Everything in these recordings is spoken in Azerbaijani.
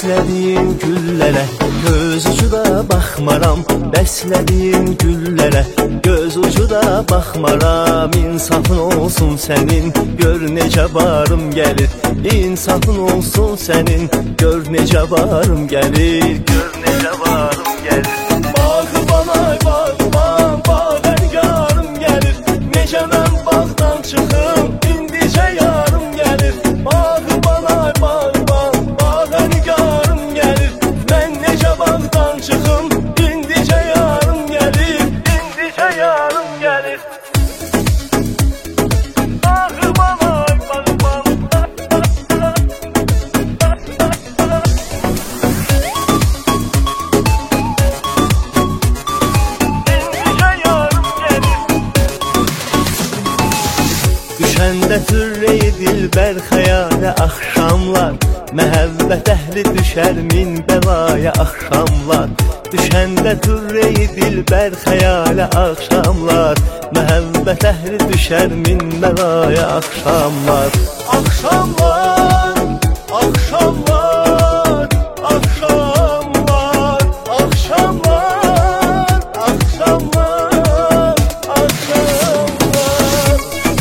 Bəslədiyim güllərə göz ucuda baxmaram, bəslədiyim güllərə göz ucuda baxmaram. İnsafın olsun sənin, gör necə barım gəlir. İnsafın olsun sənin, gör necə barım gəlir. Gör necə barım gəlir. Bağban ay bağban, bağdan yarım gəlir. Necə mən bağdan çıxım, indicə yarım gəlir. Bağban ay bağban, bağdan yarım gəlir. Mən necə bağdan çıxım, indicə yarım gəlir. İndicə yarım gəlir. Düşəndə türreyi dilbər xəyalə axşamlar, məhəbbət əhli düşər min bəlaya axşamlar. Düşəndə türreyi dilbər xəyalə axşamlar, məhəbbət əhli düşər min bəlaya axşamlar. Axşamlar, axşamlar, axşamlar, axşamlar, axşamlar, axşamlar.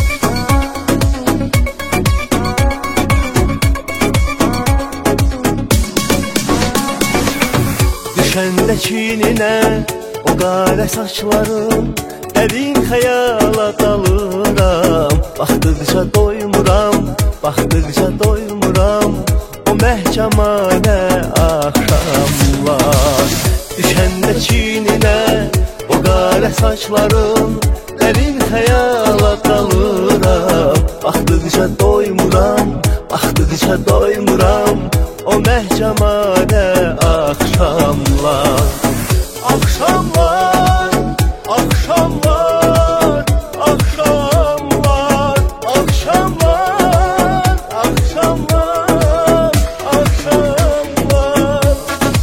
Düşəndə çininə o qara saçlarım, dərin xəyala dalıram. Baxdıqca doymuram, baxdıqca doymuram o məhcəmanə axşamlar. Düşəndə çininə o qara saçlarım, dərin xəyala dalıram. Baxdıqca doymuram, baxdıqca doymuram o məhcəmanə axşamlar. Axşamlar, axşamlar, axşamlar, axşamlar, axşamlar, axşamlar.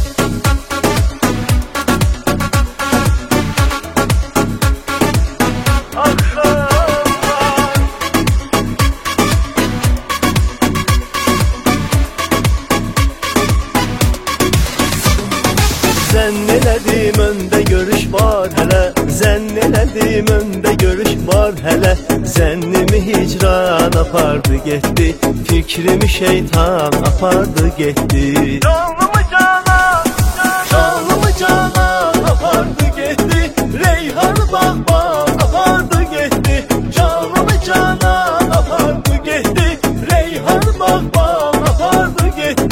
Zənn elədim öndə görüş var hələ, zənn elədim öndə görüş var hələ. Zənnimi hicran apardı getdi, fikrimi şeytan apardı getdi. Canımı cana, canımı cana apardı getdi. Reyhan bağban apardı getdi. Canımı cana apardı getdi. Reyhan bağban apardı getdi.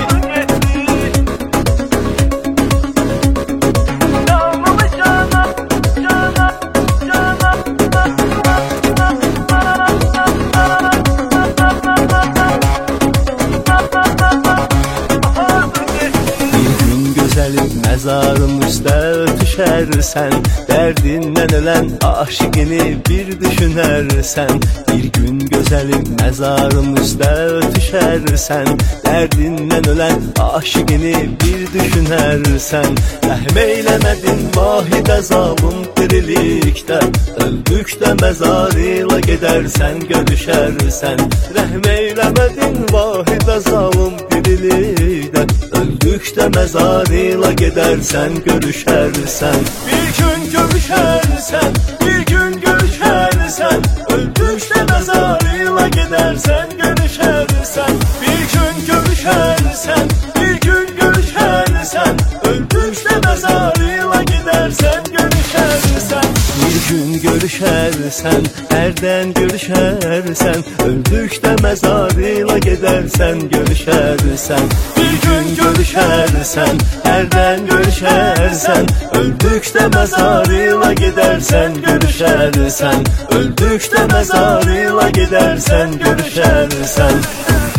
Məzarım üstə örtüşərsən, dərdindən ölən aşiqini bir düşünərsən. Bir gün gözəlim məzarım üstə örtüşərsən, dərdindən ölən aşiqini bir düşünərsən. Rəhm eyləmədin vahidə zalım dirilikdə, öldükdə məzarıyla gedərsən görüşərsən. Rəhm eyləmədin vahidə zalım dirilikdə, öldükdə məzarıyla gedərsən görüşərsən. Bir gün görüşərsən, bir gün görüşərsən, öldükdə məzarıyla gedərsən görüşərsən. Bir gün görüşərsən, bir gün görüşərsən, öldükdə məzarıyla gedərsən görüşərsən. Bir gün görüşərsən, hərdən görüşərsən, öldükdə məzarıyla gedərsən görüşərsən. Bir gün görüşərsən, hərdən görüşərsən, öldükdə məzarıyla gedərsən görüşərsən. Öldükdə məzarıyla gedərsən görüşərsən.